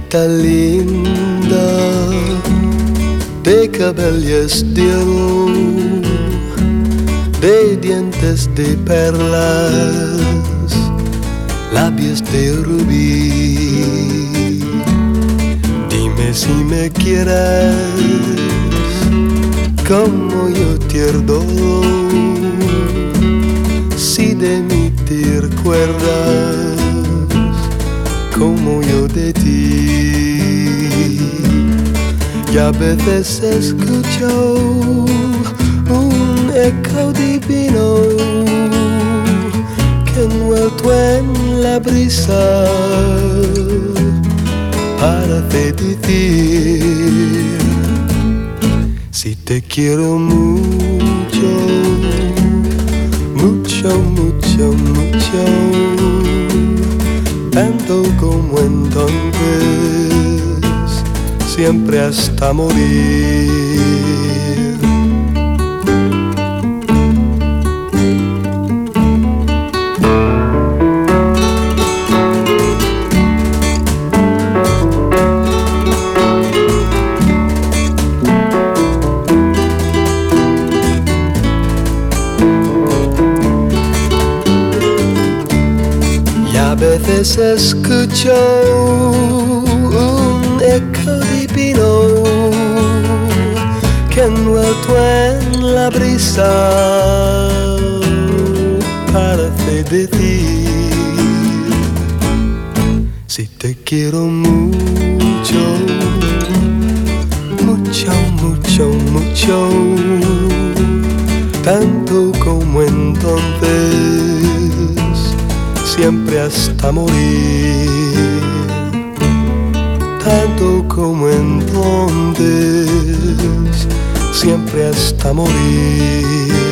Chiquita linda, de cabellos de oro, de dientes de perlas, labios de rubí. Dime si me quieres como yo te adoro, si de mí te recuerdas como yo de ti. Y a veces escucho un eco divino que envuelto en la brisa parece decir: si te quiero mucho, mucho, mucho, mucho, tanto como entonces, siempre hasta morir. A veces escucho un eco divino que envuelto en la brisa parece decir: si te quiero mucho, mucho, mucho, mucho, tanto como entonces, siempre hasta morir, tanto como entonces, siempre hasta morir.